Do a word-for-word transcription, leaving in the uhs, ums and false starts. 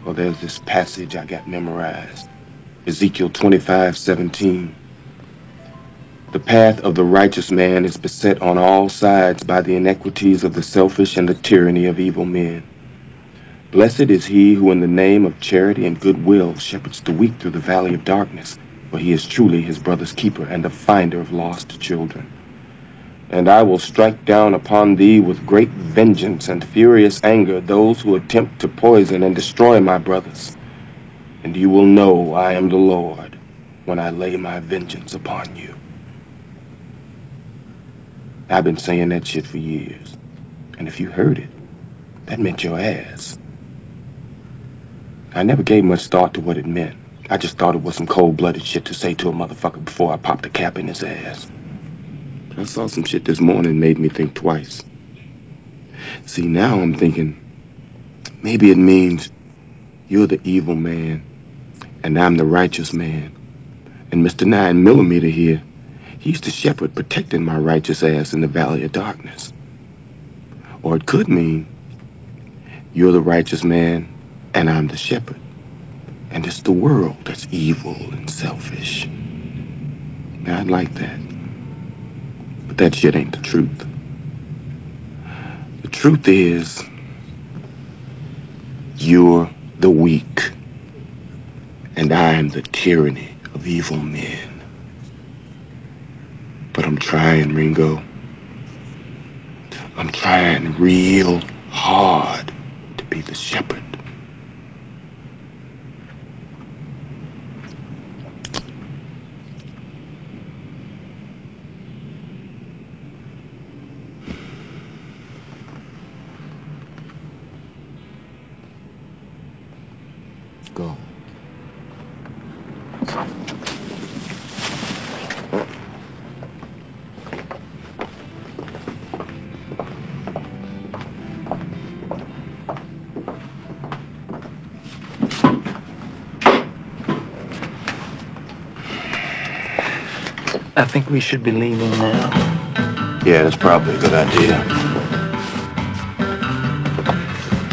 Well, there's this passage I got memorized. Ezekiel twenty-five seventeen. The path of the righteous man is beset on all sides by the iniquities of the selfish and the tyranny of evil men. Blessed is he who in the name of charity and goodwill shepherds the weak through the valley of darkness, for he is truly his brother's keeper and the finder of lost children. And I will strike down upon thee with great vengeance and furious anger those who attempt to poison and destroy my brothers. And you will know I am the Lord when I lay my vengeance upon you. I've been saying that shit for years. And if you heard it, that meant your ass. I never gave much thought to what it meant. I just thought it was some cold-blooded shit to say to a motherfucker before I popped a cap in his ass. I saw some shit this morning made me think twice. See, now I'm thinking maybe it means you're the evil man and I'm the righteous man. And Mister Nine Millimeter here, he's the shepherd protecting my righteous ass in the valley of darkness. Or it could mean you're the righteous man and I'm the shepherd. And it's the world that's evil and selfish. Now, I'd like that. But that shit ain't the truth. The truth is, you're the weak, and I'm the tyranny of evil men. But I'm trying, Ringo. I'm trying real hard to be the shepherd. Go. I think we should be leaving now. Yeah, that's probably a good idea.